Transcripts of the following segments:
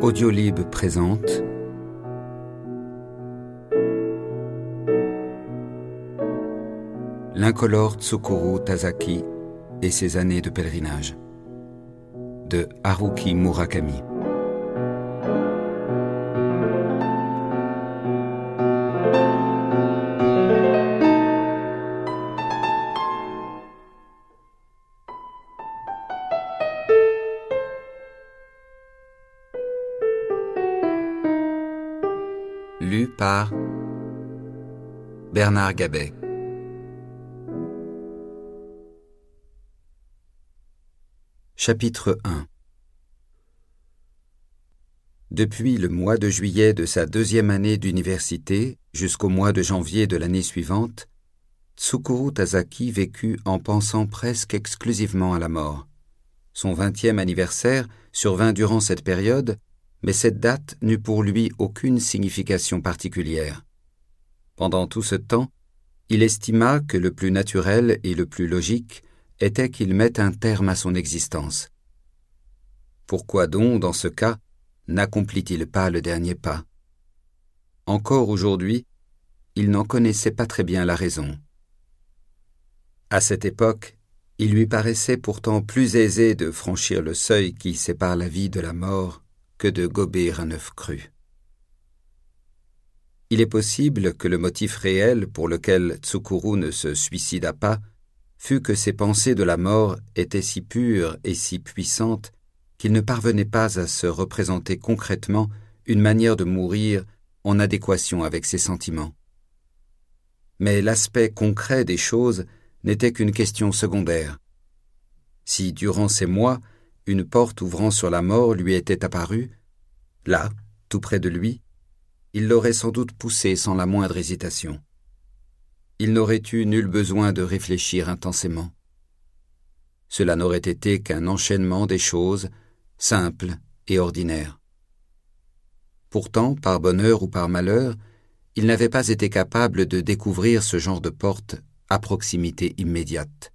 Audiolib présente L'incolore Tsukuru Tazaki et ses années de pèlerinage de Haruki Murakami. Lu par Bernard Gabet. Chapitre 1. Depuis le mois de juillet de sa deuxième année d'université jusqu'au mois de janvier de l'année suivante, Tsukuru Tazaki vécut en pensant presque exclusivement à la mort. Son 20e anniversaire survint durant cette période, mais cette date n'eut pour lui aucune signification particulière. Pendant tout ce temps, il estima que le plus naturel et le plus logique était qu'il mette un terme à son existence. Pourquoi donc, dans ce cas, n'accomplit-il pas le dernier pas? Encore aujourd'hui, il n'en connaissait pas très bien la raison. À cette époque, il lui paraissait pourtant plus aisé de franchir le seuil qui sépare la vie de la mort que de gober un œuf cru. Il est possible que le motif réel pour lequel Tsukuru ne se suicida pas fut que ses pensées de la mort étaient si pures et si puissantes qu'il ne parvenait pas à se représenter concrètement une manière de mourir en adéquation avec ses sentiments. Mais l'aspect concret des choses n'était qu'une question secondaire. Si, durant ces mois, une porte ouvrant sur la mort lui était apparue, là, tout près de lui, il l'aurait sans doute poussée sans la moindre hésitation. Il n'aurait eu nul besoin de réfléchir intensément. Cela n'aurait été qu'un enchaînement des choses simples et ordinaires. Pourtant, par bonheur ou par malheur, il n'avait pas été capable de découvrir ce genre de porte à proximité immédiate.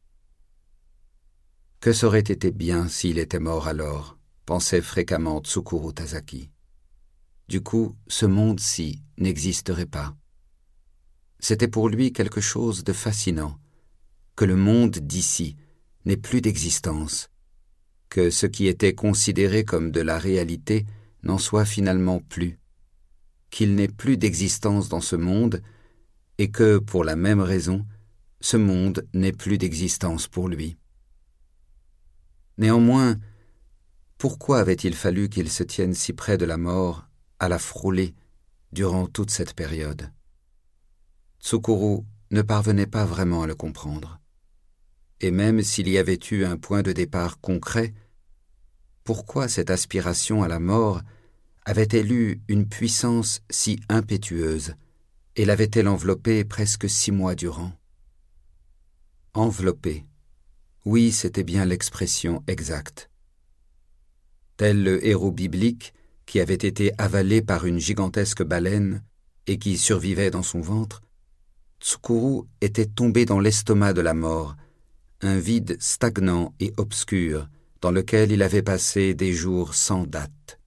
Que ça aurait été bien s'il était mort alors, pensait fréquemment Tsukuru Tazaki. Du coup, ce monde-ci n'existerait pas. C'était pour lui quelque chose de fascinant, que le monde d'ici n'ait plus d'existence, que ce qui était considéré comme de la réalité n'en soit finalement plus, qu'il n'ait plus d'existence dans ce monde et que, pour la même raison, ce monde n'ait plus d'existence pour lui. Néanmoins, pourquoi avait-il fallu qu'il se tienne si près de la mort, à la frôler, durant toute cette période? Tsukuru ne parvenait pas vraiment à le comprendre. Et même s'il y avait eu un point de départ concret, pourquoi cette aspiration à la mort avait-elle eu une puissance si impétueuse et l'avait-elle enveloppé presque 6 mois durant? Enveloppé, oui, c'était bien l'expression exacte. Tel le héros biblique qui avait été avalé par une gigantesque baleine et qui survivait dans son ventre, Tsukuru était tombé dans l'estomac de la mort, un vide stagnant et obscur dans lequel il avait passé des jours sans date.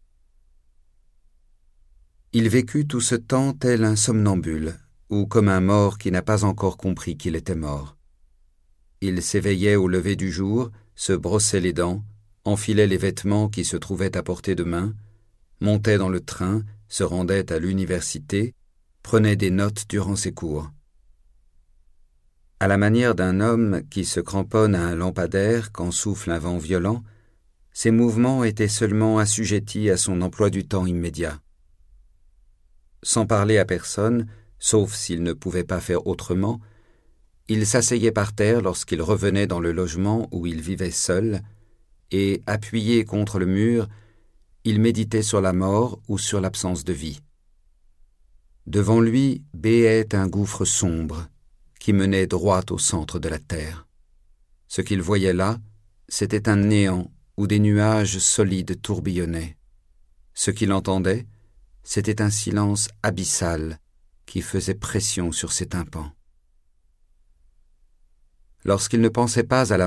Il vécut tout ce temps tel un somnambule, ou comme un mort qui n'a pas encore compris qu'il était mort. Il s'éveillait au lever du jour, se brossait les dents, enfilait les vêtements qui se trouvaient à portée de main, montait dans le train, se rendait à l'université, prenait des notes durant ses cours. À la manière d'un homme qui se cramponne à un lampadaire quand souffle un vent violent, ses mouvements étaient seulement assujettis à son emploi du temps immédiat. Sans parler à personne, sauf s'il ne pouvait pas faire autrement, il s'asseyait par terre lorsqu'il revenait dans le logement où il vivait seul, et, appuyé contre le mur, il méditait sur la mort ou sur l'absence de vie. Devant lui béait un gouffre sombre qui menait droit au centre de la terre. Ce qu'il voyait là, c'était un néant où des nuages solides tourbillonnaient. Ce qu'il entendait, c'était un silence abyssal qui faisait pression sur ses tympans. Lorsqu'il ne pensait pas à la